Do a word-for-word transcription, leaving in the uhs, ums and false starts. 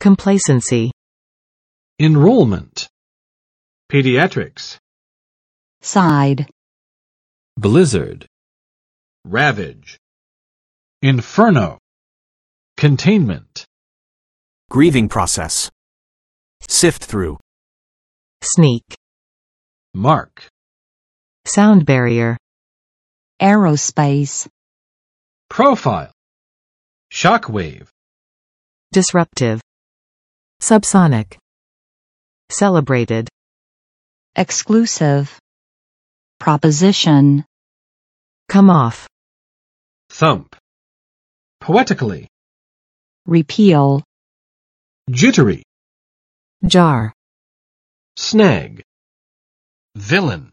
Complacency. Enrollment. Pediatrics. Side. Blizzard. Ravage. Inferno. Containment. Grieving process. Sift through. Sneak. Mark. Sound barrier. Aerospace. Profile. Shockwave. Disruptive. Subsonic. Celebrated. Exclusive. Proposition. Come off. Thump. Poetically. Repeal. Jittery. Jar. Snag. Villain.